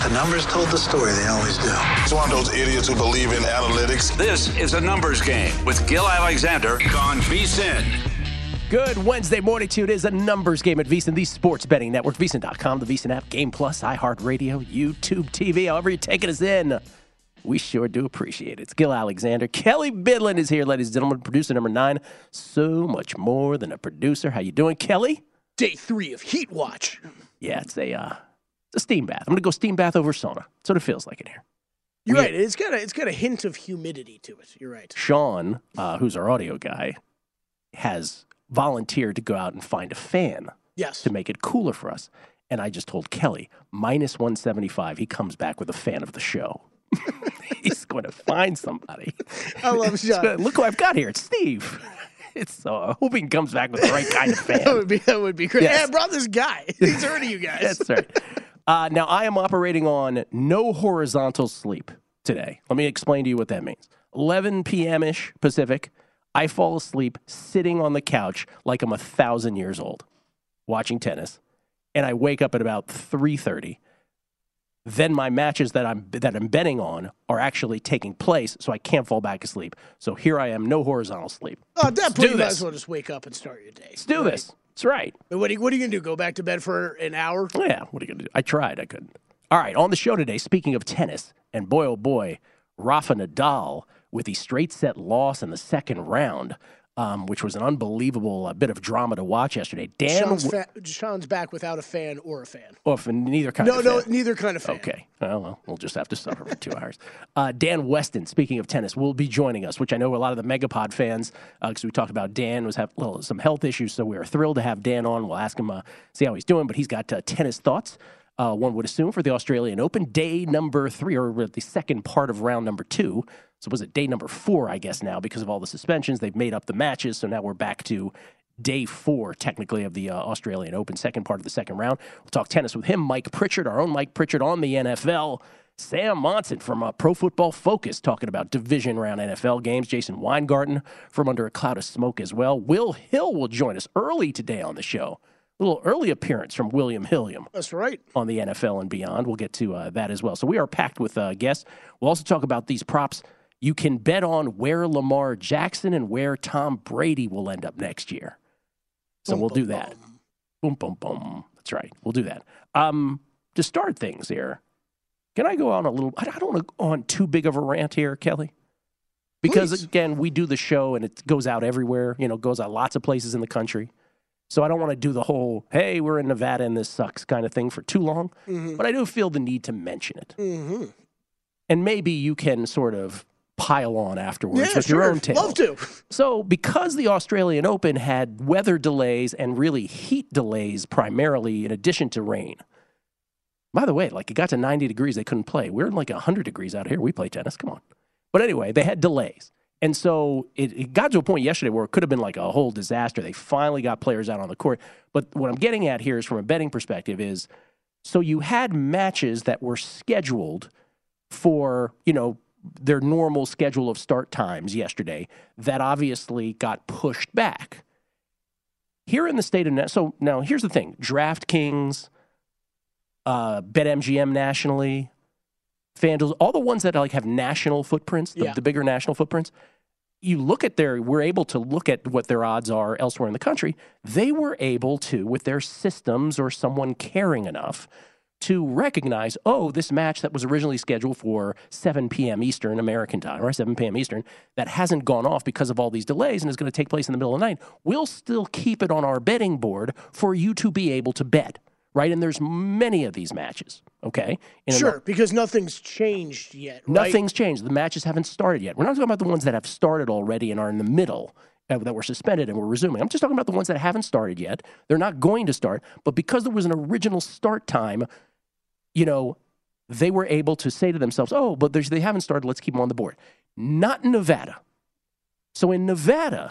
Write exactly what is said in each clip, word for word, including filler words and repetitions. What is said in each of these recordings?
The numbers told the story. They always do. It's one of those idiots who believe in analytics. This is a numbers game with Gil Alexander on VSiN. Good Wednesday morning to you. It is a numbers game at VSiN, the sports betting network. VSiN dot com, the VSiN app, Game Plus, iHeartRadio, YouTube T V. However you're taking us in, we sure do appreciate it. It's Gil Alexander. Kelly Bidlin is here, ladies and gentlemen. Producer number nine. So much more than a producer. How you doing, Kelly? Day three of Heat Watch. Yeah, it's a uh, it's a steam bath. I'm going to go steam bath over sauna. That's what it feels like in here. You're we right. It's got a it's got a hint of humidity to it. You're right. Sean, uh, who's our audio guy, has volunteered to go out and find a fan. Yes. To make it cooler for us. And I just told Kelly, minus one seventy-five, he comes back with a fan of the show. He's going to find somebody. I love Sean. Look who I've got here. It's Steve. It's so uh, hoping he comes back with the right kind of fan. that would be that would be great. Yes. Hey, I brought this guy. He's heard of you guys. That's right. Uh, now, I am operating on no horizontal sleep today. Let me explain to you what that means. eleven p.m.-ish Pacific, I fall asleep sitting on the couch like I'm a thousand years old watching tennis, and I wake up at about three thirty. Then my matches that I'm that I'm betting on are actually taking place, so I can't fall back asleep. So here I am, no horizontal sleep. Oh, at that point, you might this. as well just wake up and start your day. Let's do right? this. That's right. But what are, you, what are you going to do? Go back to bed for an hour? Yeah, what are you going to do? I tried. I couldn't. All right, on the show today, speaking of tennis, and boy, oh boy, Rafa Nadal with the straight set loss in the second round, um, which was an unbelievable uh, bit of drama to watch yesterday. Dan, Sean's, fa- Sean's back without a fan or a fan. Oh, for neither kind no, of No, fan. no, neither kind of fan. Okay. Well, well, we'll just have to suffer for two hours. Uh, Dan Weston, speaking of tennis, will be joining us, which I know a lot of the Megapod fans, because uh, we talked about Dan was having little, some health issues, so we are thrilled to have Dan on. We'll ask him, uh, see how he's doing, but he's got uh, tennis thoughts, uh, one would assume, for the Australian Open, day number three, or the second part of round number two. So was it day number four, I guess, now, because of all the suspensions. They've made up the matches, so now we're back to day four, technically, of the uh, Australian Open, second part of the second round. We'll talk tennis with him, Mike Pritchard, our own Mike Pritchard on the N F L. Sam Monson from uh, Pro Football Focus talking about division round N F L games. Jason Weingarten from Under a Cloud of Smoke as well. Will Hill will join us early today on the show. A little early appearance from William Hilliam. That's right. On the N F L and beyond. We'll get to uh, that as well. So we are packed with uh, guests. We'll also talk about these props. You can bet on where Lamar Jackson and where Tom Brady will end up next year. So boom, we'll boom, do that. Boom. boom, boom, boom. That's right. We'll do that. Um, to start things here, can I go on a little, I don't want to go on too big of a rant here, Kelly. Because, Please. again, we do the show and it goes out everywhere, you know, goes out lots of places in the country. So I don't want to do the whole, hey, we're in Nevada and this sucks kind of thing for too long. Mm-hmm. But I do feel the need to mention it. Mm-hmm. And maybe you can sort of pile on afterwards Yeah, with sure. your own tale. Love to. So because the Australian Open had weather delays and really heat delays primarily in addition to rain. By the way, like it got to ninety degrees, they couldn't play. We're in like one hundred degrees out here. We play tennis. Come on. But anyway, they had delays. And so it, it got to a point yesterday where it could have been like a whole disaster. They finally got players out on the court. But what I'm getting at here is from a betting perspective is, so you had matches that were scheduled for, you know, their normal schedule of start times yesterday that obviously got pushed back. Here in the state of, so now here's the thing, DraftKings, uh, BetMGM nationally, FanDuel, all the ones that like have national footprints, the, Yeah. the bigger national footprints, you look at their, we're able to look at what their odds are elsewhere in the country. They were able to, with their systems or someone caring enough, to recognize, oh, this match that was originally scheduled for seven p.m. Eastern American time, or seven p.m. Eastern, that hasn't gone off because of all these delays and is going to take place in the middle of the night, we'll still keep it on our betting board for you to be able to bet, right? And there's many of these matches, okay? In Sure, a, because nothing's changed yet, right? Nothing's changed. The matches haven't started yet. We're not talking about the ones that have started already and are in the middle, uh, that were suspended and we're resuming. I'm just talking about the ones that haven't started yet. They're not going to start, but because there was an original start time, you know, they were able to say to themselves, oh, but there's, they haven't started, let's keep them on the board. Not in Nevada. So in Nevada,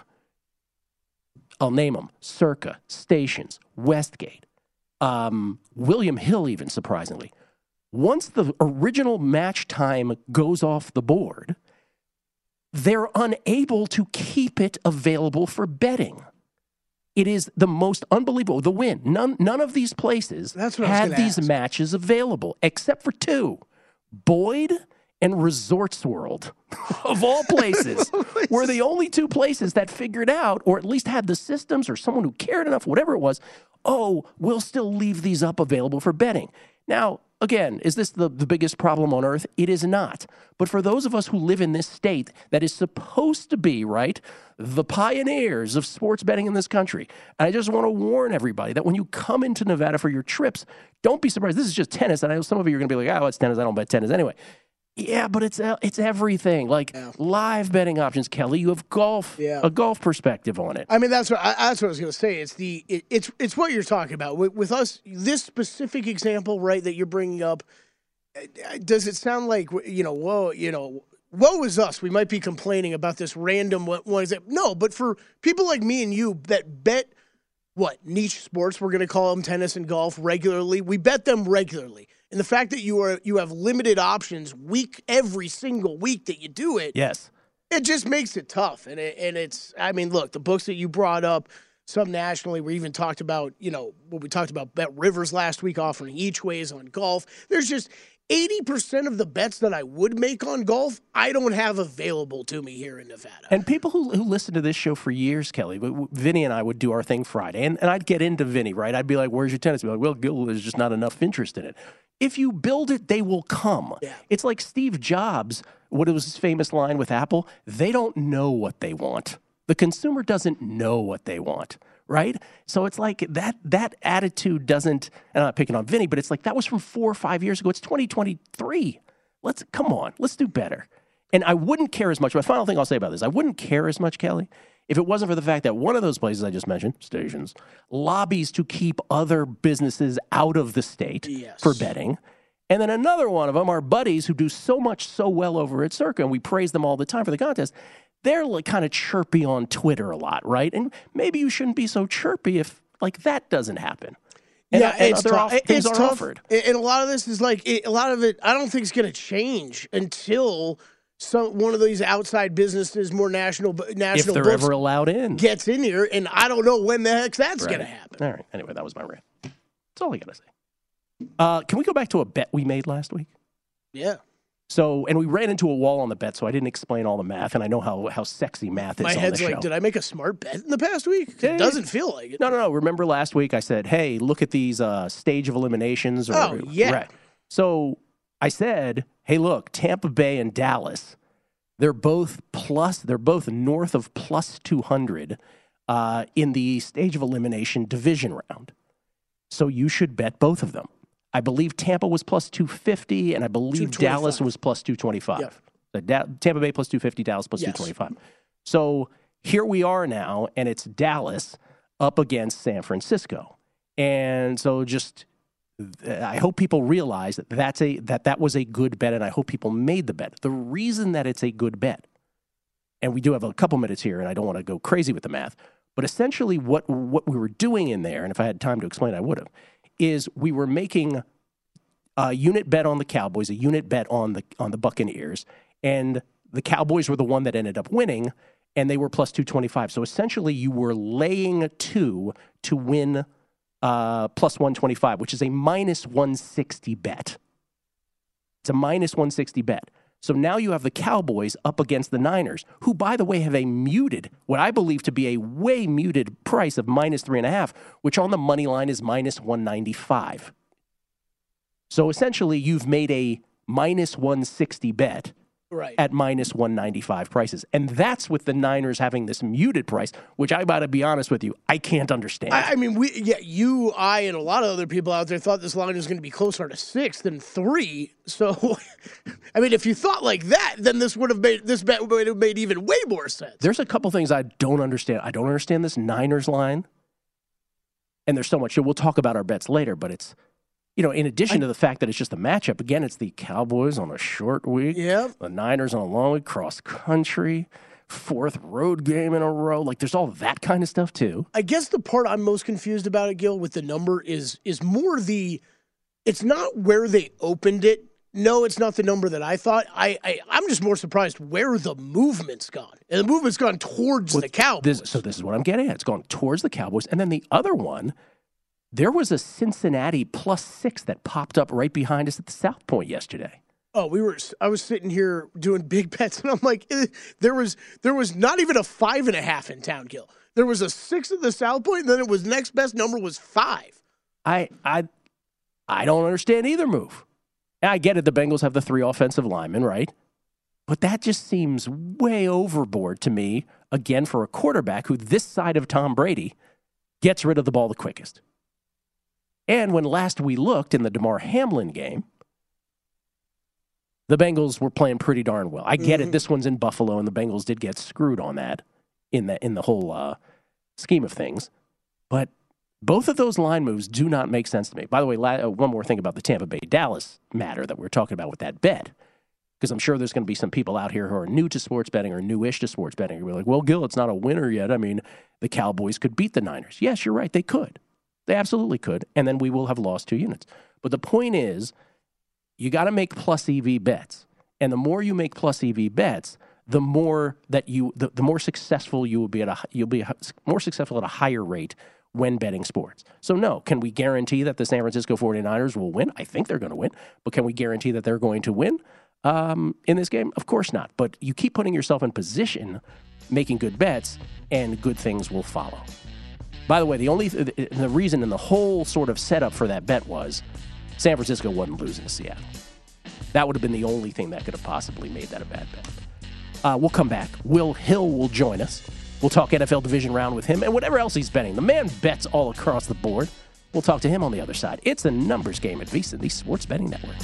I'll name them, Circa, Stations, Westgate, um, William Hill even, surprisingly. Once the original match time goes off the board, they're unable to keep it available for betting. It is the most unbelievable. The win. None, none of these places That's what I was had gonna these ask. matches available, except for two. Boyd and Resorts World, of all places, were the only two places that figured out, or at least had the systems or someone who cared enough, whatever it was, oh, we'll still leave these up available for betting. Now, again, is this the, the biggest problem on earth? It is not. But for those of us who live in this state that is supposed to be, right, the pioneers of sports betting in this country, and I just want to warn everybody that when you come into Nevada for your trips, don't be surprised. This is just tennis, and I know some of you are going to be like, oh, it's tennis. I don't bet tennis anyway. Yeah, but it's uh, it's everything. Like Yeah. live betting options, Kelly. You have golf, Yeah. a golf perspective on it. I mean, that's what I, that's what I was going to say. It's the it, it's it's what you're talking about with, with us. This specific example, right, that you're bringing up. uh, Does it sound like you know? Whoa, you know, woe is us. We might be complaining about this random one. one example. No, but for people like me and you that bet what niche sports, we're going to call them tennis and golf regularly. We bet them regularly. And the fact that you are you have limited options week every single week that you do it, Yes. it just makes it tough. And it, and it's I mean, look, the books that you brought up, some nationally, we even talked about, you know, what we talked about Bet Rivers last week offering each ways on golf. There's just eighty percent of the bets that I would make on golf, I don't have available to me here in Nevada. And people who, who listen to this show for years, Kelly, but Vinny and I would do our thing Friday, and, and I'd get into Vinny, right? I'd be like, where's your tennis? He'd be like, well, Gil, there's just not enough interest in it. If you build it, they will come. Yeah. It's like Steve Jobs, what was his famous line with Apple? They don't know what they want. The consumer doesn't know what they want, right? So it's like that that attitude doesn't, and I'm not picking on Vinny, but it's like that was from four or five years ago. It's twenty twenty-three. Let's, come on, let's do better. And I wouldn't care as much, my final thing I'll say about this, I wouldn't care as much, Kelly, if it wasn't for the fact that one of those places I just mentioned, stations, lobbies to keep other businesses out of the state Yes. for betting. And then another one of them, our buddies who do so much so well over at Circa, and we praise them all the time for the contest, they're like kind of chirpy on Twitter a lot, right? And maybe you shouldn't be so chirpy if like that doesn't happen. And, yeah, and it's other tough. off- things It's are tough. offered. And a lot of this is like it, a lot of it. I don't think it's going to change until some one of these outside businesses, more national If national they're books, ever allowed in. gets in here. And I don't know when the heck that's Right. going to happen. All right. Anyway, that was my rant. That's all I got to say. Uh, can we go back to a bet we made last week? Yeah, So, and we ran into a wall on the bet, so I didn't explain all the math, and I know how, how sexy math is my on head's the like, show. did I make a smart bet in the past week? 'Cause Yeah. It doesn't feel like it. No, no, no. Remember last week I said, hey, look at these uh, stage of eliminations. Or, Oh, yeah. Right. So I said, hey, look, Tampa Bay and Dallas, they're both plus, they're both north of plus two hundred uh, in the stage of elimination division round. So you should bet both of them. I believe Tampa was plus two fifty, and I believe Dallas was plus two twenty-five. Yep. So da- Tampa Bay plus two fifty, Dallas plus Yes. two twenty-five. So here we are now, and it's Dallas up against San Francisco. And so just I hope people realize that that's a, that that was a good bet, and I hope people made the bet. The reason that it's a good bet, and we do have a couple minutes here, and I don't want to go crazy with the math, but essentially what what we were doing in there, and if I had time to explain, I would have, is we were making a unit bet on the Cowboys, a unit bet on the on the Buccaneers, and the Cowboys were the one that ended up winning, and they were plus two twenty-five. So essentially you were laying two to win uh, plus one twenty-five, which is a minus one sixty bet. It's a minus one sixty bet. So now you have the Cowboys up against the Niners, who, by the way, have a muted, what I believe to be a way muted price of minus three and a half, which on the money line is minus one ninety-five. So essentially, you've made a minus one sixty bet Right. at minus one ninety-five prices. And that's with the Niners having this muted price, which I got to be honest with you, I can't understand. I, I mean, we, yeah, you, I, and a lot of other people out there thought this line was going to be closer to six than three. So, I mean, if you thought like that, then this would have made this bet would have made even way more sense. There's a couple things I don't understand. I don't understand this Niners line. And there's so much. We'll talk about our bets later, but it's, you know, in addition I, to the fact that it's just a matchup, again, it's the Cowboys on a short week. Yeah. The Niners on a long week, cross country, fourth road game in a row. Like, there's all that kind of stuff, too. I guess the part I'm most confused about it, Gil, with the number is is more the, it's not where they opened it no, it's not the number that I thought. I, I I'm just more surprised where the movement's gone, and the movement's gone towards Well, the Cowboys. This, so this is what I'm getting at. It's gone towards the Cowboys, and then the other one, there was a Cincinnati plus six that popped up right behind us at the South Point yesterday. Oh, we were. I was sitting here doing big bets, and I'm like, eh, there was there was not even a five and a half in town, Gil. There was a six at the South Point, and then it was next best number was five. I I I don't understand either move. And I get it. The Bengals have the three offensive linemen, right? But that just seems way overboard to me. Again, for a quarterback who this side of Tom Brady gets rid of the ball the quickest. And when last we looked in the DeMar Hamlin game, the Bengals were playing pretty darn well. I get mm-hmm. it. This one's in Buffalo, and the Bengals did get screwed on that in the, in the whole uh, scheme of things. But both of those line moves do not make sense to me. By the way, la- one more thing about the Tampa Bay-Dallas matter that we're talking about with that bet, because I'm sure there's going to be some people out here who are new to sports betting or newish to sports betting who are like, well, Gil, it's not a winner yet. I mean, the Cowboys could beat the Niners. Yes, you're right. They could. They absolutely could. And then we will have lost two units. But the point is, you got to make plus E V bets. And the more you make plus E V bets, the more that you, the, the more successful you will be at a, you'll be more successful at a higher rate when betting sports. So no, can we guarantee that the San Francisco forty-niners will win? I think they're going to win. But can we guarantee that they're going to win um, in this game? Of course not. But you keep putting yourself in position, making good bets, and good things will follow. By the way, the only th- the reason and the whole sort of setup for that bet was San Francisco wasn't losing to Seattle. That would have been the only thing that could have possibly made that a bad bet. Uh, we'll come back. Will Hill will join us. We'll talk N F L division round with him and whatever else he's betting. The man bets all across the board. We'll talk to him on the other side. It's a numbers game at VSiN, the Sports Betting Network.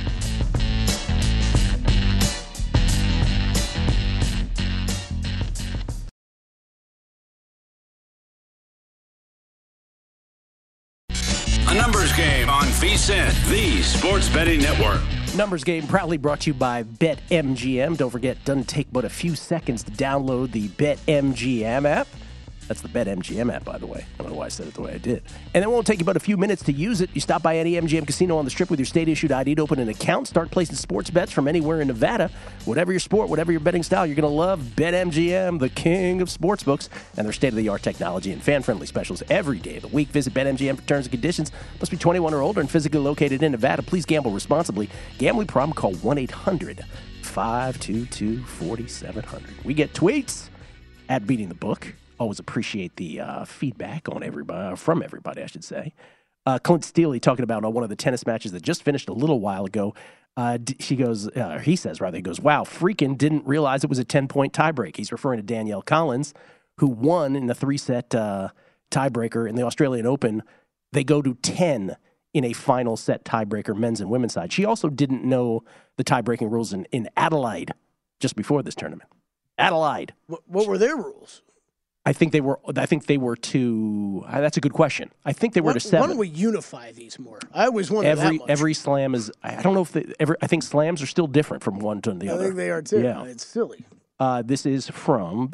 A numbers game on VSiN, the Sports Betting Network. Numbers game proudly brought to you by BetMGM. Don't forget, doesn't take but a few seconds to download the BetMGM app. That's the BetMGM app, by the way. I don't know why I said it the way I did. And it won't take you but a few minutes to use it. You stop by any M G M casino on the Strip with your state-issued I D to open an account. Start placing sports bets from anywhere in Nevada. Whatever your sport, whatever your betting style, you're going to love BetMGM, the king of sportsbooks, and their state-of-the-art technology and fan-friendly specials every day of the week. Visit BetMGM for terms and conditions. Must be twenty-one or older and physically located in Nevada. Please gamble responsibly. Gambling problem? Call one eight hundred five two two four seven zero zero. We get tweets at Beating the Book. Always appreciate the uh, feedback on everybody, from everybody, I should say. Uh, Clint Steele talking about uh, one of the tennis matches that just finished a little while ago. Uh, d- she goes, uh, he says rather, he goes, wow, freaking didn't realize it was a ten-point tiebreak. He's referring to Danielle Collins, who won in the three-set uh, tiebreaker in the Australian Open. They go to ten in a final set tiebreaker, men's and women's side. She also didn't know the tie-breaking rules in, in Adelaide just before this tournament. Adelaide. What, what were their rules? I think they were. I think they were to. Uh, that's a good question. I think they were why, to seven. Why don't we unify these more? I always wondered every that much. every slam is. I don't know if they, every. I think slams are still different from one to the I other. I think they are too. Yeah, it's silly. Uh, this is from.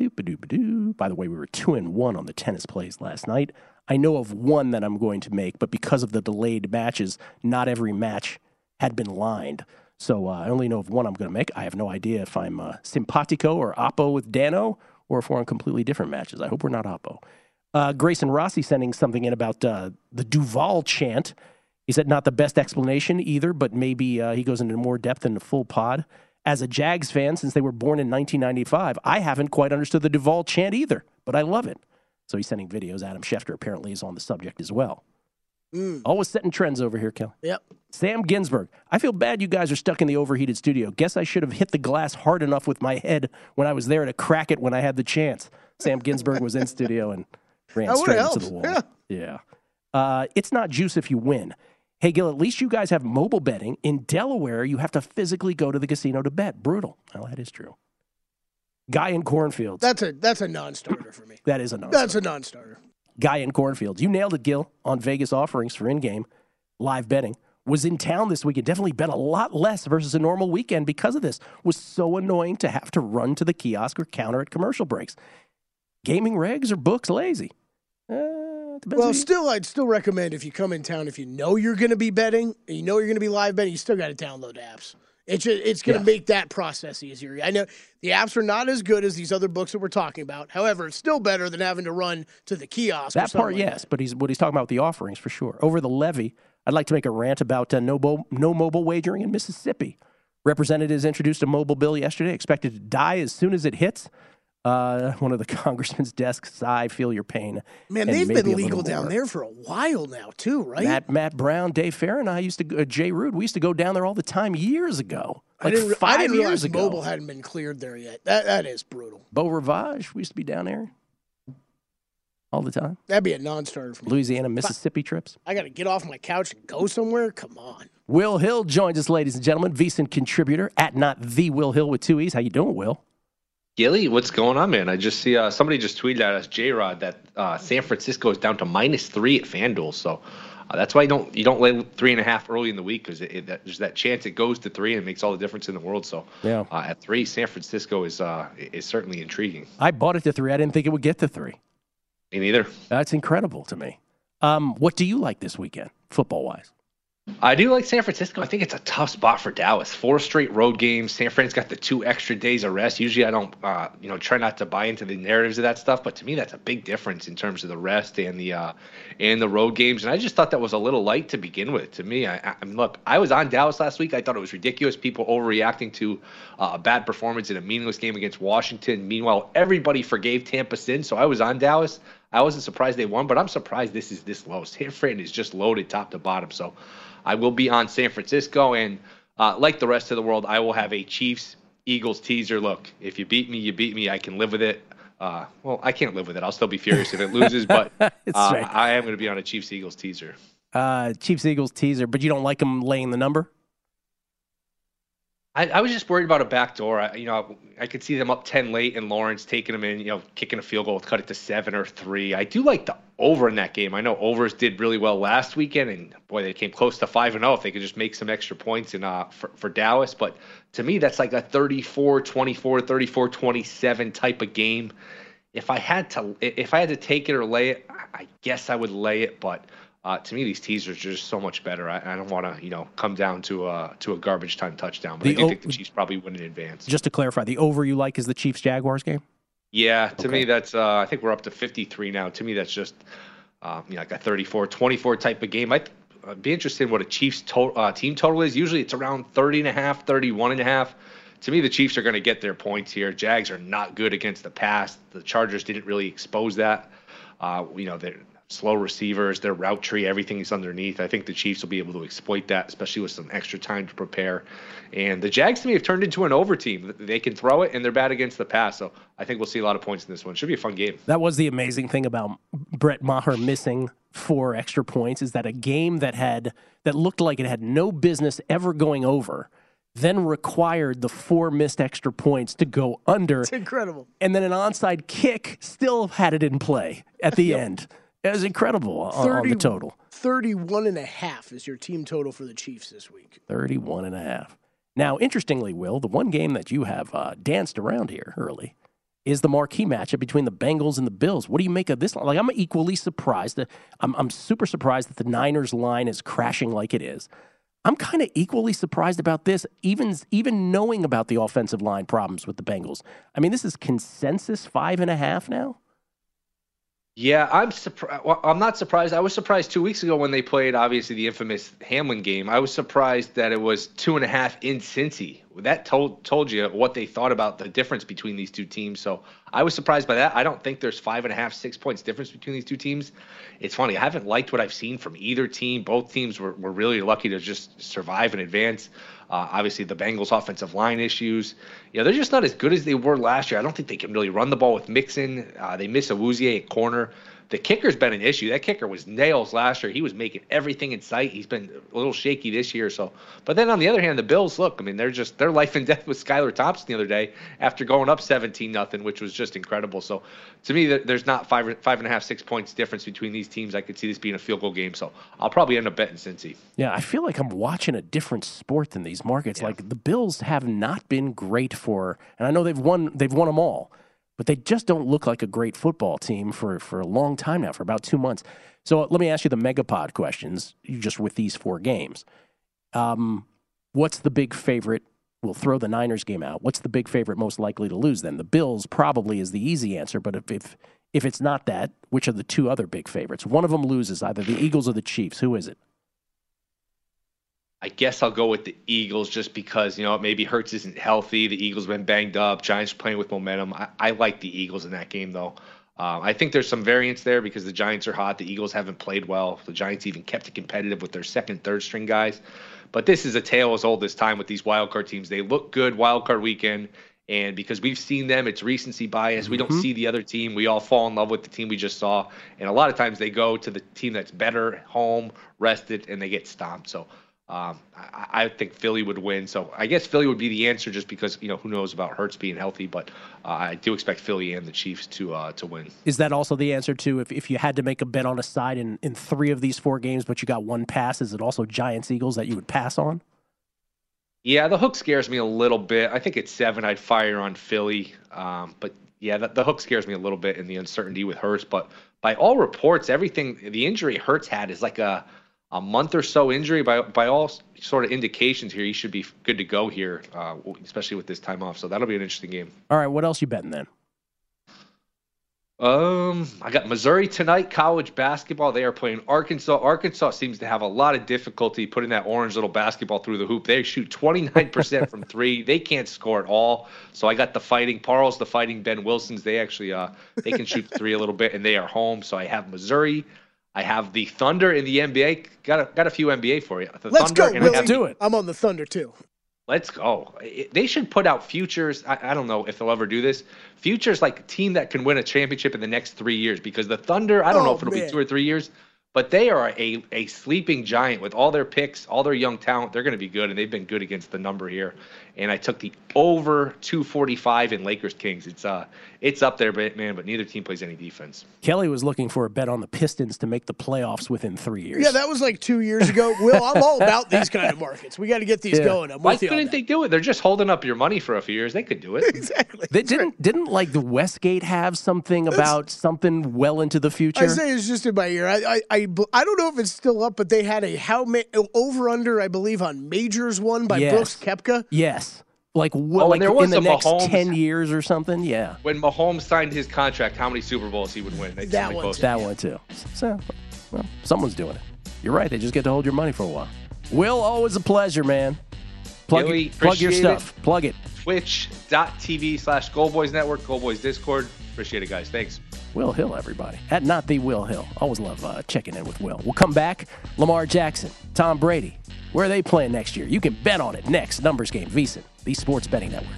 By the way, we were two and one on the tennis plays last night. I know of one that I'm going to make, but because of the delayed matches, not every match had been lined. So uh, I only know of one I'm going to make. I have no idea if I'm uh, simpatico or oppo with Dano, or if we're on completely different matches. I hope we're not oppo. Uh, Grayson Rossi sending something in about uh, the Duval chant. He said not the best explanation either, but maybe uh, he goes into more depth in the full pod. As a Jags fan, since they were born in nineteen ninety-five, I haven't quite understood the Duval chant either, but I love it. So he's sending videos. Adam Schefter apparently is on the subject as well. Mm. Always setting trends over here, Kel. Yep. Sam Ginsberg. I feel bad you guys are stuck in the overheated studio. Guess I should have hit the glass hard enough with my head when I was there to crack it when I had the chance. Sam Ginsberg was in studio and ran that straight helped. into the wall. Yeah. yeah. Uh, it's not juice if you win. Hey, Gil, at least you guys have mobile betting. In Delaware, you have to physically go to the casino to bet. Brutal. Well, that is true. Guy in Cornfields. That's a that's a non-starter for me. That is a non-starter. That's a non-starter. Guy in Cornfields. You nailed it, Gil, on Vegas offerings for in-game live betting. Was in town this weekend. Definitely bet a lot less versus a normal weekend because of this. Was so annoying to have to run to the kiosk or counter at commercial breaks. Gaming regs or books lazy? Uh, depends Well, on you. still, I'd still recommend if you come in town, if you know you're going to be betting, and you know you're going to be live betting, you still got to download apps. It's just, it's going to Yes. make that process easier. I know the apps are not as good as these other books that we're talking about. However, it's still better than having to run to the kiosk. or That something part, like yes, that. but he's what he's talking about with the offerings for sure. Over the levy, I'd like to make a rant about uh, no, bo- no mobile wagering in Mississippi. Representatives introduced a mobile bill yesterday, expected to die as soon as it hits. Uh, one of the congressman's desks sigh, feel your pain. Man, and they've maybe been a little legal down more. there for a while now, too, right? Matt, Matt Brown, Dave Fair, and I used to go, uh, Jay Rude, we used to go down there all the time years ago. Like I didn't, re- five I didn't years realize ago. mobile hadn't been cleared there yet. That That is brutal. Beau Rivage, we used to be down there all the time. That'd be a non-starter for me. Louisiana, Mississippi trips. I got to get off my couch and go somewhere? Come on. Will Hill joins us, ladies and gentlemen. VSiN contributor at not the Will Hill with two E's. How you doing, Will? Gilly, what's going on, man? I just see uh, somebody just tweeted at us, J-Rod, that uh, San Francisco is down to minus three at FanDuel. So uh, that's why you don't you don't lay three and a half early in the week because it, it, that, there's that chance it goes to three and it makes all the difference in the world. So Yeah. uh, at three, San Francisco is uh, is certainly intriguing. I bought it to three. I didn't think it would get to three. Me neither. That's incredible to me. Um, what do you like this weekend, football-wise? I do like San Francisco. I think it's a tough spot for Dallas. Four straight road games. San Fran's got the two extra days of rest. Usually I don't, uh, you know, try not to buy into the narratives of that stuff, but to me that's a big difference in terms of the rest and the uh, and the road games. And I just thought that was a little light to begin with. To me, I, I mean, look, I was on Dallas last week. I thought it was ridiculous. People overreacting to uh, a bad performance in a meaningless game against Washington. Meanwhile, everybody forgave Tampa Sin, so I was on Dallas. I wasn't surprised they won, but I'm surprised this is this low. San Fran is just loaded top to bottom. So I will be on San Francisco, and uh, like the rest of the world, I will have a Chiefs-Eagles teaser. Look, if you beat me, you beat me. I can live with it. Uh, well, I can't live with it. I'll still be furious if it loses, but uh, right. I am going to be on a Chiefs-Eagles teaser. Uh, Chiefs-Eagles teaser, but you don't like them laying the number? I, I was just worried about a backdoor. I, you know, I could see them up ten late and Lawrence taking them in, you know, kicking a field goal, cut it to seven or three. I do like the over in that game. I know overs did really well last weekend, and boy, they came close to five and zero if they could just make some extra points in uh for, for Dallas. But to me, that's like a thirty-four twenty-four, thirty-four twenty-seven type of game. If I had to, if I had to take it or lay it, I guess I would lay it, but. Uh, to me, these teasers are just so much better. I, I don't want to, you know, come down to a to a garbage time touchdown, but The I do o- think the Chiefs probably win in advance. Just to clarify, the over you like is the Chiefs-Jaguars game? Yeah, to Okay. me that's. Uh, I think we're up to fifty-three now. To me, that's just, uh, you know, like a thirty-four twenty-four type of game. I'd uh, be interested in what a Chiefs to- uh, team total is. Usually, it's around thirty and a half, thirty-one and a half. To me, the Chiefs are going to get their points here. Jags are not good against the pass. The Chargers didn't really expose that. Uh, you know, they're slow receivers, their route tree, everything is underneath. I think the Chiefs will be able to exploit that, especially with some extra time to prepare. And the Jags, to me, have turned into an over team. They can throw it, and they're bad against the pass. So I think we'll see a lot of points in this one. Should be a fun game. That was the amazing thing about Brett Maher missing four extra points, is that a game that had that looked like it had no business ever going over then required the four missed extra points to go under. It's incredible. And then an onside kick still had it in play at the end. It was incredible on, on the total. thirty-one and a half is your team total for the Chiefs this week. thirty-one and a half. Now, interestingly, Will, the one game that you have uh, danced around here early is the marquee matchup between the Bengals and the Bills. What do you make of this? Like, I'm equally surprised. That, I'm, I'm super surprised that the Niners line is crashing like it is. I'm kind of equally surprised about this, even, even knowing about the offensive line problems with the Bengals. I mean, this is consensus five and a half now. Yeah, I'm surprised. Well, I'm not surprised. I was surprised two weeks ago when they played, obviously, the infamous Hamlin game. I was surprised that it was two and a half in Cincy. That told told you what they thought about the difference between these two teams. So I was surprised by that. I don't think there's five and a half, six points difference between these two teams. It's funny. I haven't liked what I've seen from either team. Both teams were, were really lucky to just survive and advance. Uh, obviously, the Bengals' offensive line issues. You know, they're just not as good as they were last year. I don't think they can really run the ball with Mixon. Uh, they miss Awuzie at corner. The kicker's been an issue. That kicker was nails last year. He was making everything in sight. He's been a little shaky this year. So, but then on the other hand, the Bills, look, I mean, they're just they're life and death with Skylar Thompson the other day after going up seventeen nothing, which was just incredible. So, to me, there's not five five and a half, six points difference between these teams. I could see this being a field goal game. So, I'll probably end up betting Cincy. Yeah, I feel like I'm watching a different sport than these markets. Yeah. Like the Bills have not been great for, and I know they've won they've won them all, but they just don't look like a great football team for, for a long time now, for about two months. So let me ask you the Megapod questions, just with these four games. Um, what's the big favorite? We'll throw the Niners game out. What's the big favorite most likely to lose then? The Bills probably is the easy answer, but if if, if it's not that, which are the two other big favorites? One of them loses, either the Eagles or the Chiefs. Who is it? I guess I'll go with the Eagles just because, you know, maybe Hurts isn't healthy. The Eagles been banged up. Giants playing with momentum. I, I like the Eagles in that game, though. Um, I think there's some variance there because the Giants are hot. The Eagles haven't played well. The Giants even kept it competitive with their second, third string guys. But this is a tale as old as time with these wildcard teams. They look good wildcard weekend, and because we've seen them, it's recency bias. We don't mm-hmm. see the other team. We all fall in love with the team we just saw. And a lot of times they go to the team that's better, home, rested, and they get stomped. So Um, I, I think Philly would win. So I guess Philly would be the answer just because, you know, who knows about Hurts being healthy. But uh, I do expect Philly and the Chiefs to uh, to win. Is that also the answer to if, if you had to make a bet on a side in, in three of these four games, but you got one pass, is it also Giants Eagles that you would pass on? Yeah, the hook scares me a little bit. I think at seven I'd fire on Philly. Um, but yeah, the, the hook scares me a little bit in the uncertainty with Hurts. But by all reports, everything, the injury Hurts had is like a a month or so injury. By by all sort of indications here, he should be good to go here, uh, especially with this time off. So that'll be an interesting game. All right, what else you betting then? Um, I got Missouri tonight, college basketball. They are playing Arkansas. Arkansas seems to have a lot of difficulty putting that orange little basketball through the hoop. They shoot twenty-nine percent from three. They can't score at all. So I got the fighting Parles, the fighting Ben Wilsons. They actually uh they can shoot three a little bit, and they are home. So I have Missouri. I have the Thunder in the N B A. Got a, got a few N B A for you. The Let's Thunder go, and Willie. have, do it. I'm on the Thunder, too. Let's go. It, they should put out futures. I, I don't know if they'll ever do this. Futures like a team that can win a championship in the next three years because the Thunder, I don't oh, know if it'll man. be two or three years, but they are a, a sleeping giant with all their picks, all their young talent. They're going to be good, and they've been good against the number here. And I took the over two forty-five in Lakers Kings. It's uh, it's up there, man, but neither team plays any defense. Kelly was looking for a bet on the Pistons to make the playoffs within three years. Yeah, that was like two years ago. Will, I'm all about these kind of markets. We got to get these Yeah. going. I'm Why with you on couldn't that. they do it? They're just holding up your money for a few years. They could do it. Exactly. They That's didn't right. didn't like the Westgate have something about something well into the future? I say it's just in my ear. I, I I I don't know if it's still up, but they had a how ma- over under I believe on Majors one by Yes. Brooks Koepka. Yes. Like, well, Oh, like and there was in the a next Mahomes- ten years or something? Yeah. When Mahomes signed his contract, how many Super Bowls he would win? They That only one posted. That one, too. So, well, someone's doing it. You're right. They just get to hold your money for a while. Will, always a pleasure, man. Plug, Billy, it, plug your appreciate stuff. Plug it. Twitch.tv slash Goldboys Network, Goldboys Discord. Appreciate it, guys. Thanks. Will Hill, everybody. At Not The Will Hill. Always love uh, checking in with Will. We'll come back. Lamar Jackson, Tom Brady. Where are they playing next year? You can bet on it next. Numbers Game, VSiN, the Sports Betting Network.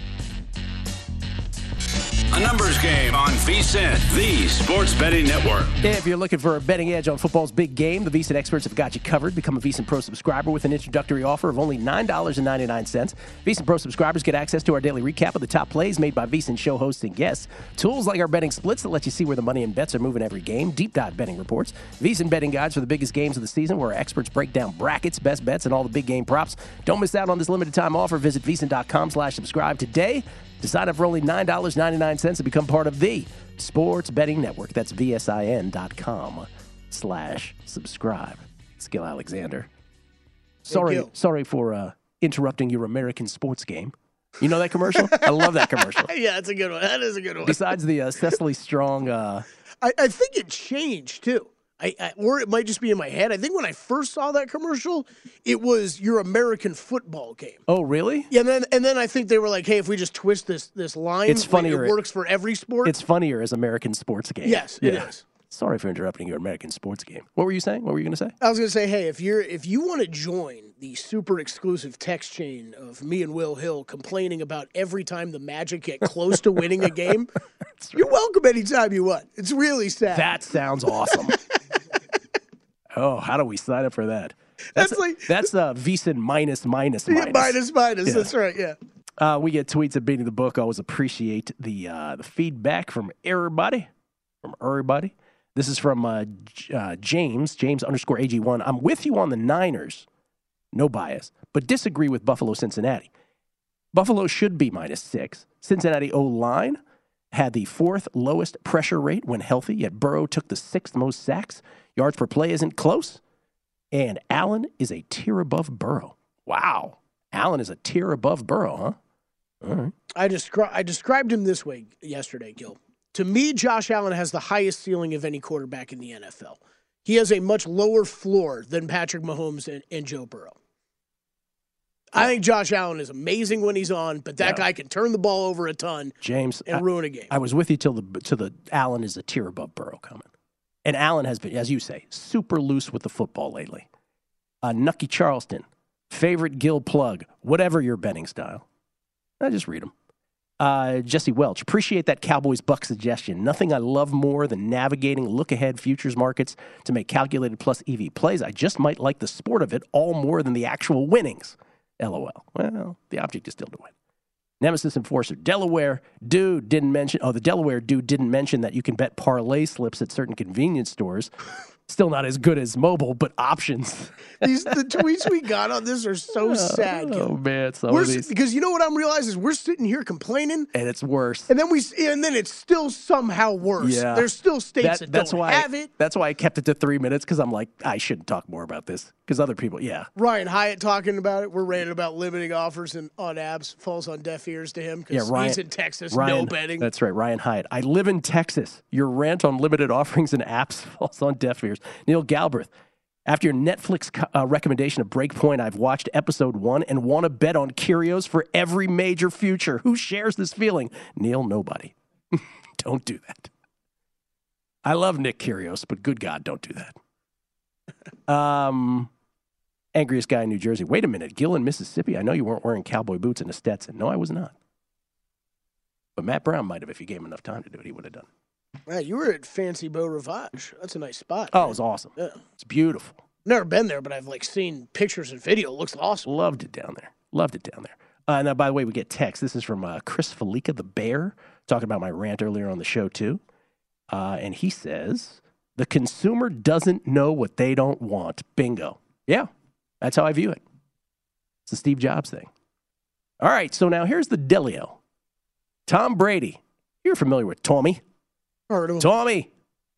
A numbers game on VSiN, the Sports Betting Network. If you're looking for a betting edge on football's big game, the VSiN experts have got you covered. Become a VSiN Pro subscriber with an introductory offer of only nine dollars and ninety-nine cents. VSiN Pro subscribers get access to our daily recap of the top plays made by VSiN show hosts and guests. Tools like our betting splits that let you see where the money and bets are moving every game. Deep dive betting reports. VSiN betting guides for the biggest games of the season where our experts break down brackets, best bets, and all the big game props. Don't miss out on this limited time offer. Visit VSiN.com slash subscribe today to sign up for only nine dollars and ninety-nine cents and become part of the Sports Betting Network. That's VSIN.com slash subscribe. It's Gil Alexander. Sorry, Gil. sorry for uh, interrupting your American sports game. You know that commercial? I love that commercial. Yeah, that's a good one. That is a good one. Besides the uh, Cecily Strong, uh, I, I think it changed too. I, I or it might just be in my head. I think when I first saw that commercial, it was your American football game. oh really? Yeah, and then and then I think they were like, hey, if we just twist this this line, It's funnier. It works for every sport. It's funnier as American sports game. yes, it Yeah. is. Sorry for interrupting your American sports game. What were you saying? What were you going to say? I was gonna say, hey, if you're if you want to join the super exclusive text chain of me and Will Hill complaining about every time the Magic get close to winning a game, you're welcome anytime you want. It's really sad. That sounds awesome. Oh, how do we sign up for that? That's, That's like- that's uh, VSiN minus minus Yeah, minus. minus minus. Yeah. That's right. Yeah. Uh, we get tweets at Beating the Book. Always appreciate the uh, the feedback from everybody. From everybody. This is from uh, J- uh, James, James underscore A G one. I'm with you on the Niners. No bias, but disagree with Buffalo Cincinnati. Buffalo should be minus six. Cincinnati O-line had the fourth lowest pressure rate when healthy, yet Burrow took the sixth most sacks. Yards per play isn't close. And Allen is a tier above Burrow. Wow. Allen is a tier above Burrow, huh? All right. I, descri- I described him this way yesterday, Gil. To me, Josh Allen has the highest ceiling of any quarterback in the N F L. He has a much lower floor than Patrick Mahomes and, and Joe Burrow. I think Josh Allen is amazing when he's on, but that yeah. guy can turn the ball over a ton, James, and I, ruin a game. I was with you till the to the Allen is a tier above Burrow comment. And Allen has been, as you say, super loose with the football lately. Uh, Nucky Charleston, favorite Gil plug, whatever your betting style. I just read them. Uh, Jesse Welch, appreciate that Cowboys-Buck suggestion. Nothing I love more than navigating look-ahead futures markets to make calculated plus E V plays. I just might like the sport of it all more than the actual winnings. LOL. Well, the object is still to win. Nemesis Enforcer, Delaware dude didn't mention, oh, the Delaware dude didn't mention that you can bet parlay slips at certain convenience stores. Still not as good as mobile, but options. These the tweets we got on this are so sad. Gil. Oh man, some we're, of these. Because you know what I'm realizing is we're sitting here complaining, and it's worse. And then we, and then it's still somehow worse. Yeah. There's still states that, that that's don't why have it. That's why I kept it to three minutes because I'm like, I shouldn't talk more about this because other people, yeah. Ryan Hyatt talking about it. We're ranting about limiting offers and on abs falls on deaf ears to him because yeah, he's in Texas. Ryan, no betting. That's right, Ryan Hyatt. I live in Texas. Your rant on limited offerings and apps falls on deaf ears. Neil Galbraith. After your Netflix uh, recommendation of Breakpoint, I've watched episode one and want to bet on Kyrgios for every major future. Who shares this feeling? Neil, nobody. Don't do that. I love Nick Kyrgios, but good God, don't do that. Um, angriest guy in New Jersey. Wait a minute, Gil in Mississippi. I know you weren't wearing cowboy boots and a Stetson. No, I was not. But Matt Brown might have if you gave him enough time to do it. He would have done. Wow, you were at Fancy Beau Rivage. That's a nice spot. Oh, man. It was awesome. Yeah. It's beautiful. Never been there, but I've like seen pictures and video. It looks awesome. Loved it down there. Loved it down there. Uh, now, by the way, we get text. This is from uh, Chris Felica, the Bear, talking about my rant earlier on the show, too. Uh, and he says, the consumer doesn't know what they don't want. Bingo. Yeah, that's how I view it. It's the Steve Jobs thing. All right, so now here's the Delio. Tom Brady. You're familiar with Tommy. Heard of him. Tommy.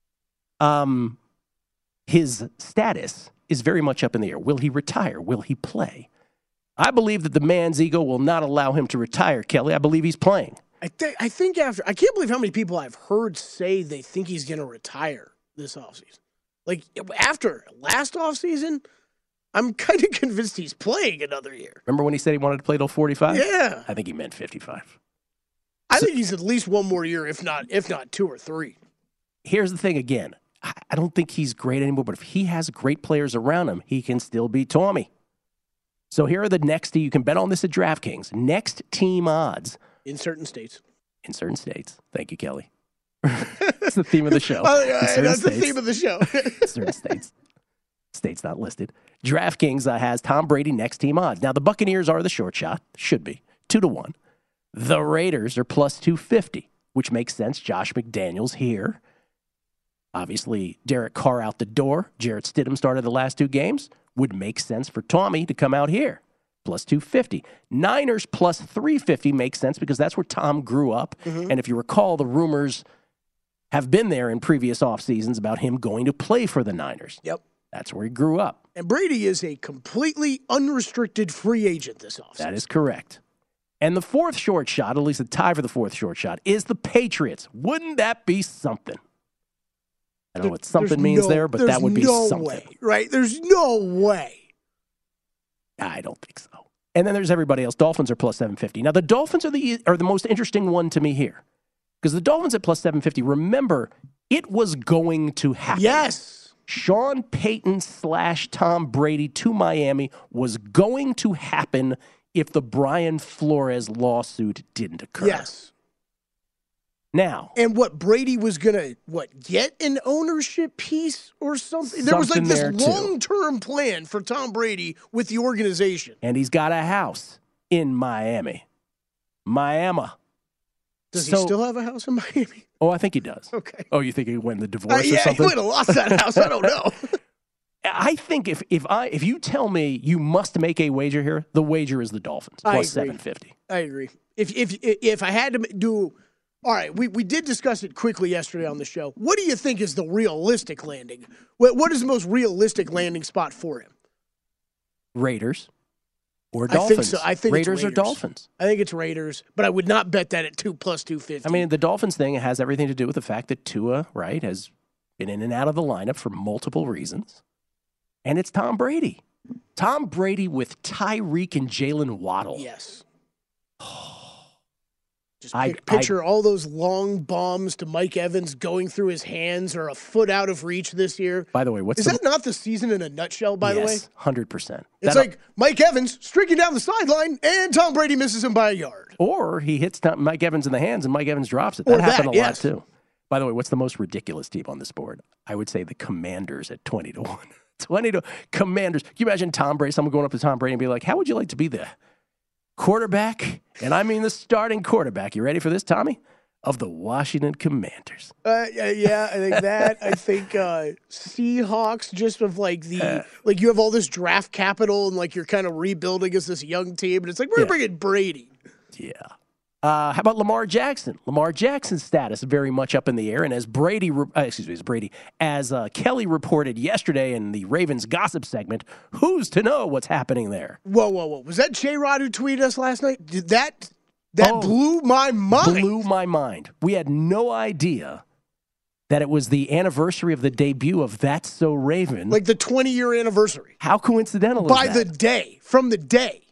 Um, his status is very much up in the air. Will he retire? Will he play? I believe that the man's ego will not allow him to retire, Kelly. I believe he's playing. I think I think after I can't believe how many people I've heard say they think he's going to retire this offseason. Like after last offseason, I'm kind of convinced he's playing another year. Remember when he said he wanted to play till forty-five? Yeah. I think he meant fifty-five. I So- think he's at least one more year, if not if not two or three. Here's the thing again. I I don't think he's great anymore, but if he has great players around him, he can still beat Tommy. So here are the next, you can bet on this at DraftKings. Next team odds. In certain states. In certain states. Thank you, Kelly. That's the theme of the show. Oh, In yeah, certain that's the states. theme of the show. certain states. States not listed. DraftKings uh, has Tom Brady next team odds. Now, the Buccaneers are the short shot. Should be. Two to one. The Raiders are plus two fifty, which makes sense. Josh McDaniels here. Obviously, Derek Carr out the door. Jarrett Stidham started the last two games. Would make sense for Tommy to come out here. Plus two fifty. Niners plus three fifty makes sense because that's where Tom grew up. Mm-hmm. And if you recall, the rumors have been there in previous off seasons about him going to play for the Niners. Yep. That's where he grew up. And Brady is a completely unrestricted free agent this offseason. That is correct. And the fourth short shot, at least the tie for the fourth short shot, is the Patriots. Wouldn't that be something? I don't know what something There's means no- there, but that would be no something. Way, right? There's no way. I don't think so. And then there's everybody else. Dolphins are plus seven fifty. Now, the Dolphins are the are the most interesting one to me here. Because the Dolphins at plus seven fifty, remember, it was going to happen. Yes. Sean Payton slash Tom Brady to Miami was going to happen if the Brian Flores lawsuit didn't occur. Yes. Now. And what Brady was going to, what, get an ownership piece or something? There was like Something this there, too. long-term plan for Tom Brady with the organization. And he's got a house in Miami. Miami. Does So- he still have a house in Miami? Oh, I think he does. Okay. Oh, you think he won the Uh, divorce or yeah, he something? would have lost that house. I don't know. I think if if I if you tell me you must make a wager here, the wager is the Dolphins I plus agree. seven fifty. I agree. If if if I had to do All right, we, we did discuss it quickly yesterday on the show. What do you think is the realistic landing? What, what is the most realistic landing spot for him? Raiders or Dolphins. I think so. I think Raiders, it's Raiders or Dolphins. I think it's Raiders, but I would not bet that at two plus two fifty. I mean, the Dolphins thing has everything to do with the fact that Tua, right, has been in and out of the lineup for multiple reasons. And it's Tom Brady. Tom Brady with Tyreek and Jalen Waddle. Yes. Just I- pic- picture all those long bombs to Mike Evans going through his hands or a foot out of reach this year. By the way, what's Is the, that not the season in a nutshell, by the way? Yes, one hundred percent. It's That- like Mike Evans streaking down the sideline and Tom Brady misses him by a yard. Or he hits Tom- Mike Evans in the hands and Mike Evans drops it. That Or happened that, a yes. lot, too. By the way, what's the most ridiculous team on this board? I would say the Commanders at twenty to one. twenty to Commanders. Can you imagine Tom Brady, someone going up to Tom Brady and be like, how would you like to be the quarterback? And I mean the starting quarterback. You ready for this, Tommy? Of the Washington Commanders. Uh, yeah, yeah, I think that. I think uh, Seahawks, just of like the, like you have all this draft capital and like you're kind of rebuilding as this young team. And it's like, we're Yeah. bringing Brady. Yeah. Uh, how about Lamar Jackson? Lamar Jackson's status very much up in the air. And as Brady, uh, excuse me, as Brady, as uh, Kelly reported yesterday in the Ravens gossip segment, who's to know what's happening there? Whoa, whoa, whoa. Was that J-Rod who tweeted us last night? Did that, that Oh, blew my mind. Blew my mind. We had no idea that it was the anniversary of the debut of That's So Raven. Like the twenty-year anniversry. How coincidental By is the that? day, from the day.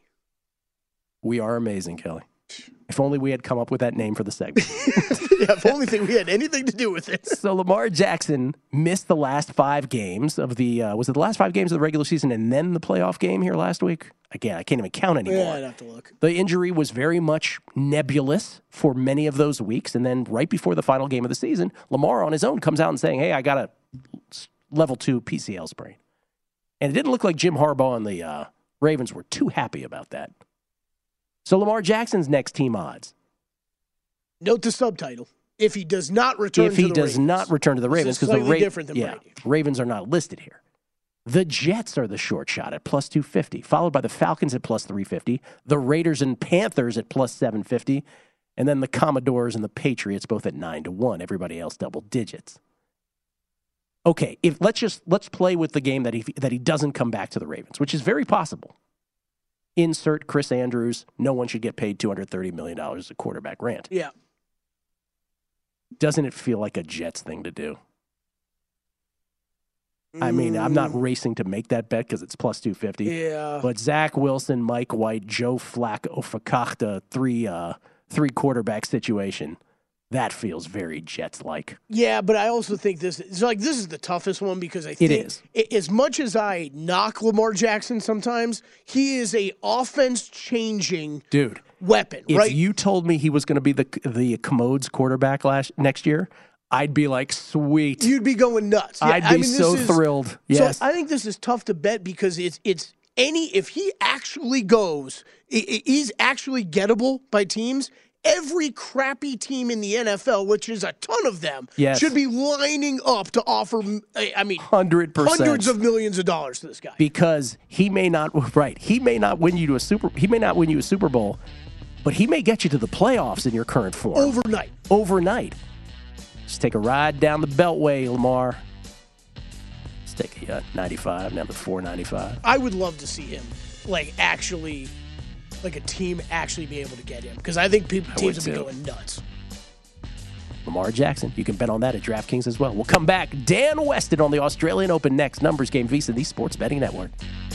We are amazing, Kelly. If only we had come up with that name for the segment. Yeah, if only thing we had anything to do with it. So Lamar Jackson missed the last five games of the, uh, was it the last five games of the regular season and then the playoff game here last week? Again, I can't even count anymore. Yeah, I'd have to look. The injury was very much nebulous for many of those weeks. And then right before the final game of the season, Lamar on his own comes out and saying, hey, I got a level two P C L sprain. And it didn't look like Jim Harbaugh and the uh, Ravens were too happy about that. So Lamar Jackson's next team odds. Note the subtitle. If he does not return If to he the does Ravens. not return to the This is Ravens, because the slightly Ra- different than yeah, Brady. Ravens are not listed here. The Jets are the short shot at plus two fifty, followed by the Falcons at plus three fifty, the Raiders and Panthers at plus seven fifty, and then the Commodores and the Patriots both at nine to one. Everybody else double digits. Okay, if let's just let's play with the game that he that he doesn't come back to the Ravens, which is very possible. Insert Chris Andrews. No one should get paid two hundred thirty million dollars as a quarterback rant. Yeah. Doesn't it feel like a Jets thing to do? I mean, I'm not racing to make that bet because it's plus two fifty. Yeah. But Zach Wilson, Mike White, Joe Flacco, Fakakta, three, uh, three quarterback situation. That feels very Jets-like. Yeah, but I also think this is like this is the toughest one because I think is. i- as much as I knock Lamar Jackson sometimes, he is a offense-changing Dude, weapon, if right? you told me he was going to be the the Commodes quarterback last next year, I'd be like, sweet. You'd be going nuts. Yeah, I'd be I mean, this so is- thrilled. Yes. So I think this is tough to bet because it's it's any if he actually goes, i- i- he's actually gettable by teams. Every crappy team in the N F L, which is a ton of them, Yes. should be lining up to offer. I mean, one hundred percent. hundreds of millions of dollars to this guy. Because he may not, right, he may not win you to a Super, he may not win you a Super Bowl, but he may get you to the playoffs in your current form. Overnight. Overnight. Just take a ride down the Beltway, Lamar. Let's take a uh, ninety-five, now the four ninety-five. I would love to see him, like, actually, like a team actually be able to get him because I think people, I teams would would be too. going nuts. Lamar Jackson. You can bet on that at DraftKings as well. We'll come back. Dan Weston on the Australian Open next. Numbers Game VSiN, the Sports Betting Network.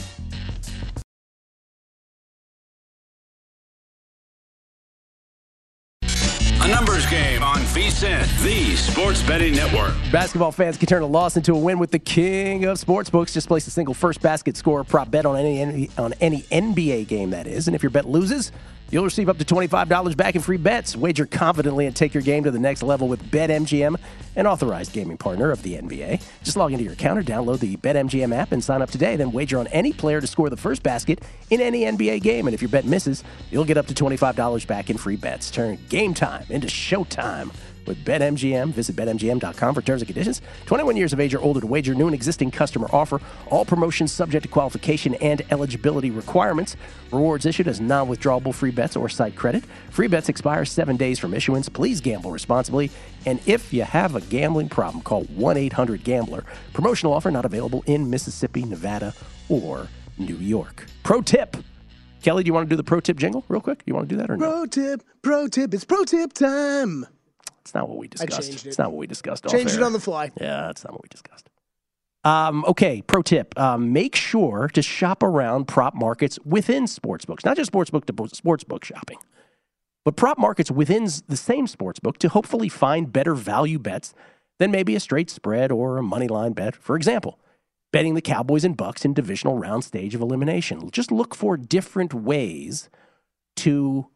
A numbers game on VSiN, the Sports Betting Network. Basketball fans can turn a loss into a win with the king of sportsbooks. Just place a single first basket score prop bet on any on any N B A game, that is. And if your bet loses, you'll receive up to twenty-five dollars back in free bets. Wager confidently and take your game to the next level with BetMGM, an authorized gaming partner of the N B A. Just log into your account or download the BetMGM app and sign up today. Then wager on any player to score the first basket in any N B A game. And if your bet misses, you'll get up to twenty-five dollars back in free bets. Turn game time into showtime with BetMGM. Visit bet M G M dot com for terms and conditions. twenty-one years of age or older to wager. New and existing customer offer. All promotions subject to qualification and eligibility requirements. Rewards issued as non-withdrawable free bets or site credit. Free bets expire seven days from issuance. Please gamble responsibly. And if you have a gambling problem, call one eight hundred gambler. Promotional offer not available in Mississippi, Nevada, or New York. Pro tip. Kelly, do you want to do the pro tip jingle real quick? You want to do that or no? Pro tip, pro tip. It's pro tip time. It's not what we discussed. changed it. It's not what we discussed. Changed off it air. on the fly. Yeah, that's not what we discussed. Um, okay, pro tip. Um, make sure to shop around prop markets within sportsbooks. Not just sportsbook to sportsbook shopping, but prop markets within the same sportsbook to hopefully find better value bets than maybe a straight spread or a money line bet. For example, betting the Cowboys and Bucks in divisional round stage of elimination. Just look for different ways to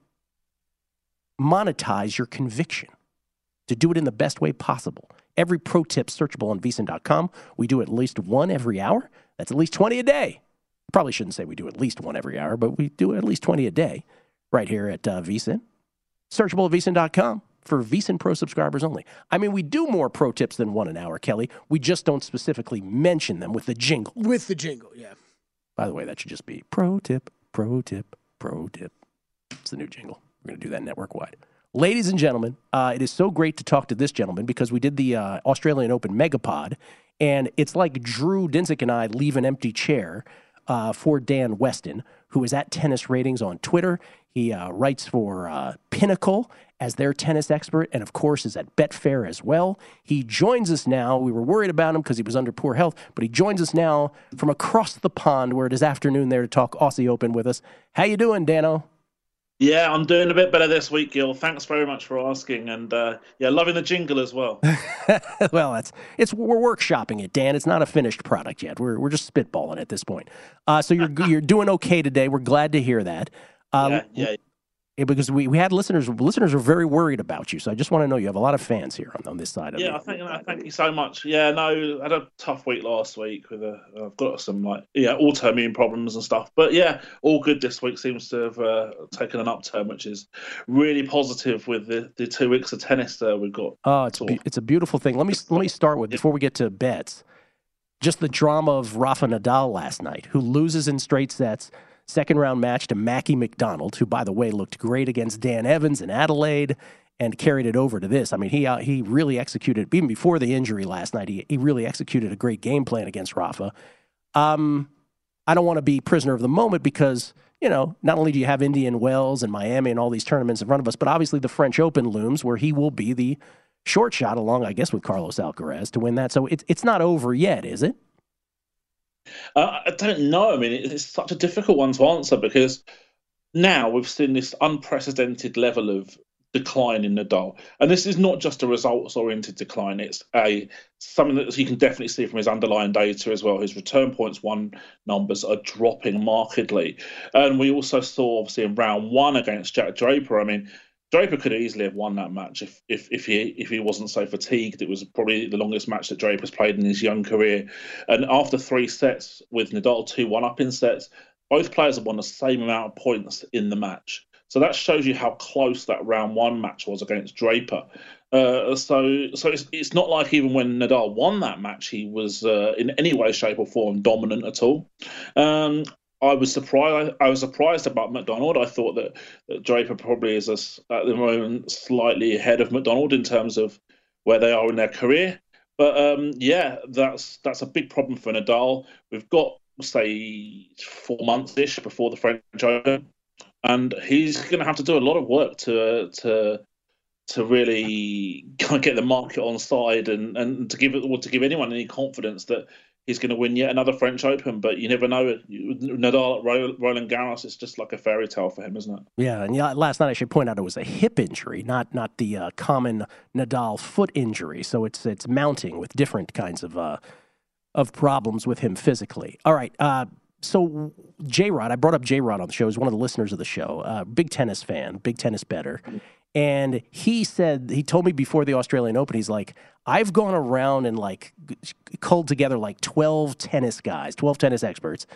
monetize your conviction, to do it in the best way possible. Every pro tip searchable on V S I N dot com. We do at least one every hour. That's at least twenty a day. Probably shouldn't say we do at least one every hour, but we do at least twenty a day right here at uh, V S I N. Searchable at V S I N dot com. For V S I N Pro subscribers only. I mean, we do more pro tips than one an hour, Kelly. We just don't specifically mention them with the jingle. With the jingle, yeah. By the way, that should just be pro tip, pro tip, pro tip. It's the new jingle. We're going to do that network-wide. Ladies and gentlemen, uh, it is so great to talk to this gentleman because we did the uh, Australian Open Megapod, and it's like Drew Dinsick and I leave an empty chair uh, for Dan Weston, who is at Tennis Ratings on Twitter. He uh, writes for uh, Pinnacle as their tennis expert, and of course is at Betfair as well. He joins us now. We were worried about him because he was under poor health, but he joins us now from across the pond where it is afternoon there to talk Aussie Open with us. How you doing, Dano? Yeah, I'm doing a bit better this week, Gil. Thanks very much for asking, and uh, yeah, loving the jingle as well. Well, that's it's we're workshopping it, Dan. It's not a finished product yet. We're we're just spitballing at this point. Uh, so you're you're doing okay today. We're glad to hear that. Um, yeah, yeah. Because we, we had listeners, listeners are very worried about you. So I just want to know, you have a lot of fans here on, on this side of it. Yeah, I think, I thank you so much. Yeah, no, I had a tough week last week with a, I've got some like, yeah, autoimmune problems and stuff. But yeah, all good this week. Seems to have uh, taken an upturn, which is really positive with the, the two weeks of tennis that we've got. Oh, it's, be, it's a beautiful thing. Let me, let me start with, before we get to bets, just the drama of Rafa Nadal last night, who loses in straight sets. Second round match to Mackie McDonald, who, by the way, looked great against Dan Evans in Adelaide and carried it over to this. I mean, he uh, he really executed, even before the injury last night, he, he really executed a great game plan against Rafa. Um, I don't want to be prisoner of the moment because, you know, not only do you have Indian Wells and Miami and all these tournaments in front of us, but obviously the French Open looms where he will be the short shot along, I guess, with Carlos Alcaraz to win that. So it, it's not over yet, is it? Uh, I don't know. I mean, it's such a difficult one to answer because now we've seen this unprecedented level of decline in Nadal. And this is not just a results-oriented decline. It's a something that you can definitely see from his underlying data as well. His return points won numbers are dropping markedly. And we also saw, obviously, in round one against Jack Draper, I mean, Draper could easily have won that match if, if if he if he wasn't so fatigued. It was probably the longest match that Draper's played in his young career. And after three sets, with Nadal two one up in sets, both players have won the same amount of points in the match. So that shows you how close that round one match was against Draper. Uh, so so it's it's not like even when Nadal won that match, he was uh, in any way, shape, or form dominant at all. Um, I was surprised. I was surprised about McDonald. I thought that, that Draper probably is a, at the moment slightly ahead of McDonald in terms of where they are in their career. But um, yeah, that's that's a big problem for Nadal. We've got, say, four months ish before the French Open, and he's going to have to do a lot of work to to to really get the market on side and, and to give it or to give anyone any confidence that he's going to win yet another French Open. But you never know. Nadal at Roland Garros, it's just like a fairy tale for him, isn't it? Yeah, and yeah, last night I should point out it was a hip injury, not not the uh, common Nadal foot injury. So it's it's mounting with different kinds of uh, of problems with him physically. All right, uh, so J-Rod, I brought up J-Rod on the show. He's one of the listeners of the show, uh, big tennis fan, big tennis bettor. And he said, he told me before the Australian Open, he's like, I've gone around and like culled together like twelve tennis guys, twelve tennis experts.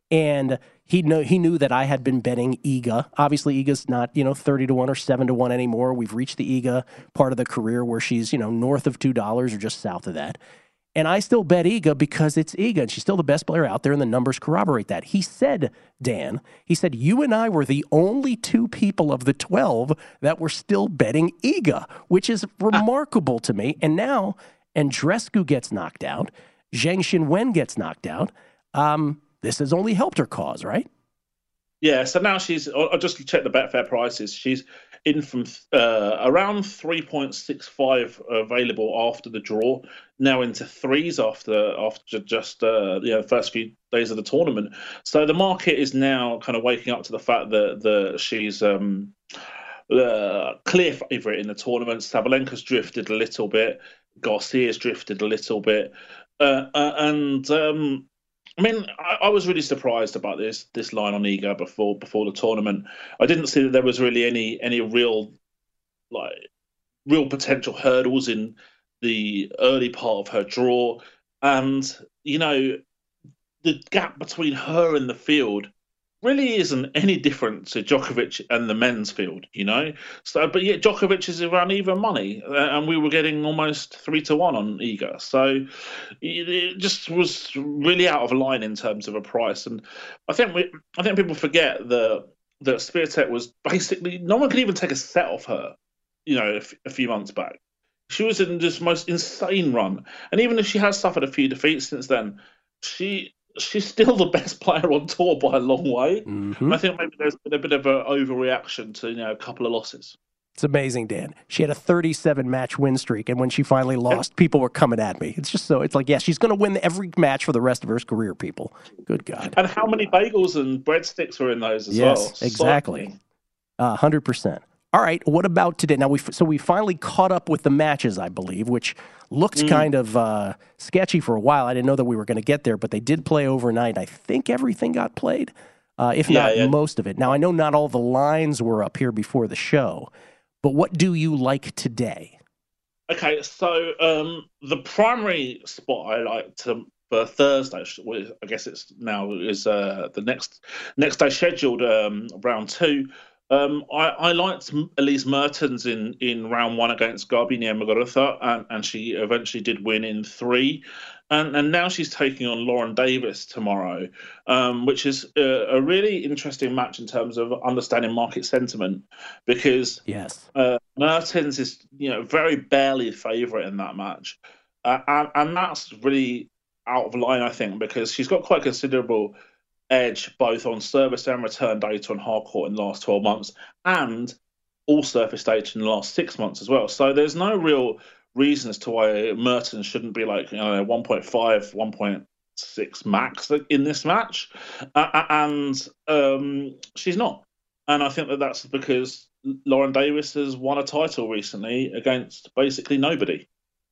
And he know he knew that I had been betting Iga. Obviously, Iga's not, you know, thirty to one or seven to one anymore. We've reached the Iga part of the career where she's, you know, north of two dollars or just south of that. And I still bet Iga because it's Iga, and she's still the best player out there, and the numbers corroborate that. He said, Dan, he said, you and I were the only two people of the twelve that were still betting Iga, which is remarkable to me. And now Andreescu gets knocked out. Zheng Xinwen gets knocked out. Um, this has only helped her cause, right? Yeah, so now she's, I just checked the Betfair prices. She's in from uh, around three point six five available after the draw, now into threes after after just uh, you know, the first few days of the tournament. So the market is now kind of waking up to the fact that, that she's um, uh, clear favourite in the tournament. Sabalenka's drifted a little bit. Garcia's drifted a little bit. Uh, uh, and... Um, I mean, I, I was really surprised about this this line on Iga before before the tournament. I didn't see that there was really any any real like real potential hurdles in the early part of her draw, and you know the gap between her and the field really isn't any different to Djokovic and the men's field, you know. So, but yet Djokovic is around even money, and we were getting almost three to one on Iga. So it just was really out of line in terms of a price. And I think we, I think people forget that that Swiatek was basically no one could even take a set off her, you know, a, f- a few months back. She was in this most insane run, and even if she has suffered a few defeats since then, she. She's still the best player on tour by a long way. Mm-hmm. I think maybe there's been a bit of an overreaction to, you know, a couple of losses. It's amazing, Dan. She had a thirty-seven match win streak, and when she finally lost, people were coming at me. It's just so, it's like, yeah, she's going to win every match for the rest of her career, people. Good God. And how many bagels and breadsticks were in those as yes, well? Yes, exactly. Uh, one hundred percent. All right, what about today? Now, we so we finally caught up with the matches, I believe, which looked mm. kind of uh, sketchy for a while. I didn't know that we were going to get there, but they did play overnight. I think everything got played, uh, if yeah, not yeah. most of it. Now, I know not all the lines were up here before the show, but what do you like today? Okay, so um, the primary spot I like to for Thursday, I guess it's now is uh, the next next day scheduled um, round two. Um, I, I liked Elise Mertens in, in round one against Garbiñe Muguruza, and, and she eventually did win in three. And, and now she's taking on Lauren Davis tomorrow, um, which is a, a really interesting match in terms of understanding market sentiment, because yes, uh, Mertens is, you know, very barely a favourite in that match, uh, and, and that's really out of line, I think, because she's got quite considerable edge both on service and return data on hard court in the last twelve months, and all surface data in the last six months as well. So there's no real reason as to why Mertens shouldn't be like, you know, one point five, one point six max in this match, uh, and um, she's not. And I think that that's because Lauren Davis has won a title recently against basically nobody.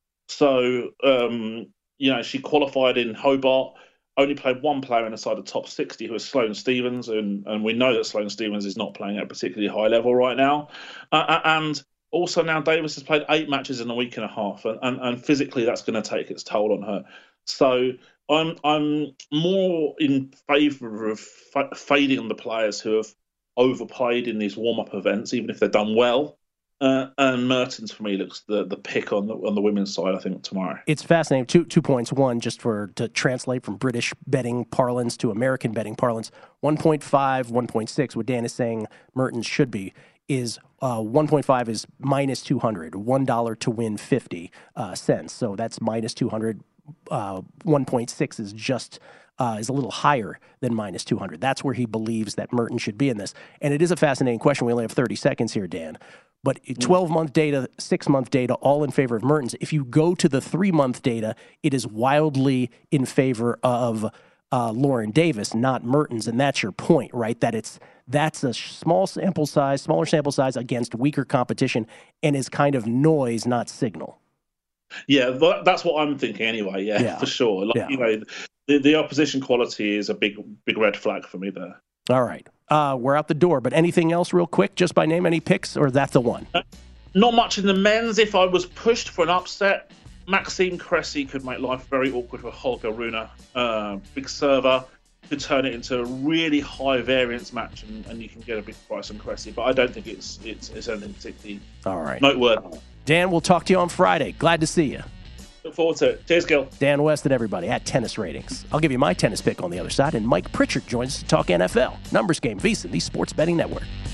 So um, you know, she qualified in Hobart. Only played one player inside the top sixty, who is Sloane Stephens, and, and we know that Sloane Stephens is not playing at a particularly high level right now. Uh, and also now Davis has played eight matches in a week and a half, and, and, and physically that's going to take its toll on her. So I'm I'm more in favour of f- fading on the players who have overplayed in these warm-up events, even if they've done well. Uh, and Mertens, for me, looks the, the pick on the on the women's side, I think, tomorrow. It's fascinating. Two two points. One, just for to translate from British betting parlance to American betting parlance, one point five, one point six, what Dan is saying Mertens should be, is uh, one point five is minus two hundred, one dollar to win fifty uh, cents. So that's minus two hundred. Uh, one point six is just uh, is a little higher than minus two hundred. That's where he believes that Mertens should be in this. And it is a fascinating question. We only have thirty seconds here, Dan. But twelve-month data, six-month data, all in favor of Mertens. If you go to the three-month data, it is wildly in favor of uh, Lauren Davis, not Mertens. And that's your point, right? That it's that's a small sample size, smaller sample size against weaker competition, and is kind of noise, not signal. Yeah, that's what I'm thinking anyway. Yeah, yeah. for sure. Like, yeah. You know, the, the opposition quality is a big, big red flag for me there. All right. Uh, we're out the door, but anything else real quick, just by name, any picks, or that's the one? Uh, not much in the men's. If I was pushed for an upset, Maxime Cressy could make life very awkward for Holger Rune. Uh, big server. could turn it into a really high variance match, and, and you can get a big price on Cressy. But I don't think it's it's, it's anything particularly All right. noteworthy. Dan, we'll talk to you on Friday. Glad to see you. Look forward to it. Cheers, Gil. Dan Weston, everybody, at Tennis Ratings. I'll give you my tennis pick on the other side, and Mike Pritchard joins us to talk N F L. Numbers Game, VSiN, the Sports Betting Network.